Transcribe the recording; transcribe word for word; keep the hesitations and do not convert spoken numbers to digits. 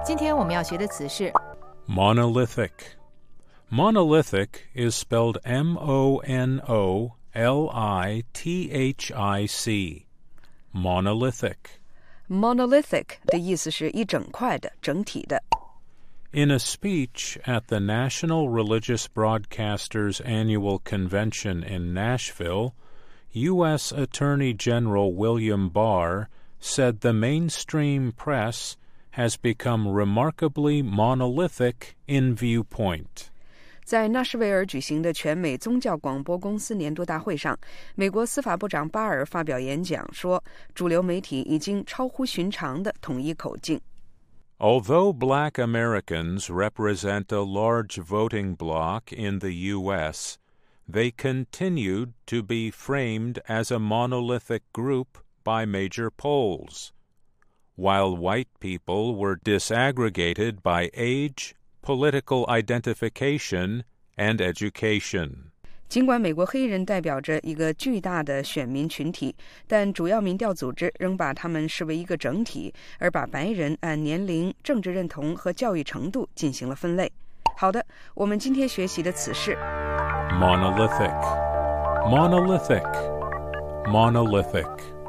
今天我们要学的词是 monolithic. Monolithic is spelled M O N O L I T H I C. Monolithic. Monolithic 的意思是一整块的、整体的。 In a speech at the National Religious Broadcasters Annual Convention in Nashville, U S Attorney General William Barr said the mainstream press has become remarkably monolithic in viewpoint. 在纳什维尔举行的全美宗教广播公司年度大会上，美国司法部长巴尔发表演讲说，主流媒体已经超乎寻常的统一口径。 Although black Americans represent a large voting bloc in the U S, they continued to be framed as a monolithic group by major polls, while white people were disaggregated by age, political identification, and education. 尽管美国黑人代表着一个巨大的选民群体，但主要民调组织仍把他们视为一个整体，而把白人按年龄、政治认同和教育程度进行了分类。好的，我们今天学习的词是 monolithic, monolithic, monolithic.